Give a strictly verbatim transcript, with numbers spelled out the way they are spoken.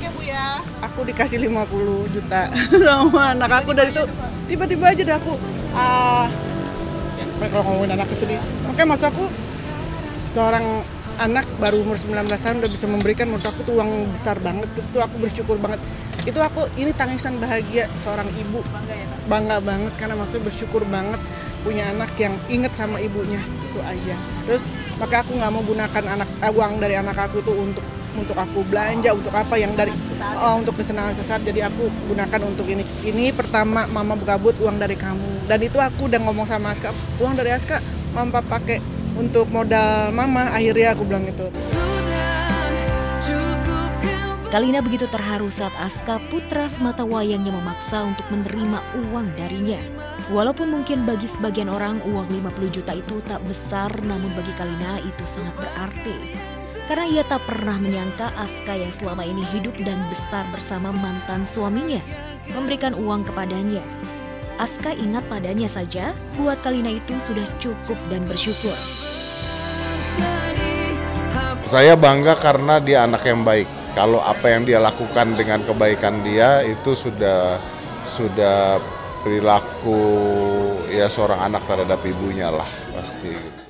ya Bu ya. Aku dikasih lima puluh juta sama anak aku, dari itu tiba-tiba aja deh aku ah kalau ngomongin anak sedih. Makanya mas aku seorang anak baru umur sembilan belas tahun udah bisa memberikan, menurut aku tuh uang besar banget. Itu aku bersyukur banget. Itu aku, ini tangisan bahagia seorang ibu. Bangga ya Pak? Bangga banget karena maksudnya bersyukur banget punya anak yang inget sama ibunya, itu aja. Terus maka aku nggak mau gunakan anak eh, uang dari anak aku tuh untuk untuk aku belanja, untuk apa yang dari oh, untuk kesenangan sesaat. Jadi aku gunakan untuk ini. Ini pertama mama bekabut uang dari kamu. Dan itu aku udah ngomong sama Aska, uang dari Aska mama pakai untuk modal mama, akhirnya aku bilang itu. Kalina begitu terharu saat Aska, putra sematawayangnya, memaksa untuk menerima uang darinya. Walaupun mungkin bagi sebagian orang uang lima puluh juta itu tak besar, namun bagi Kalina itu sangat berarti. Karena ia tak pernah menyangka Aska yang selama ini hidup dan besar bersama mantan suaminya memberikan uang kepadanya. Aska ingat padanya saja, buat Kalina itu sudah cukup dan bersyukur. Saya bangga karena dia anak yang baik. Kalau apa yang dia lakukan dengan kebaikan dia itu sudah sudah perilaku ya seorang anak terhadap ibunya lah pasti.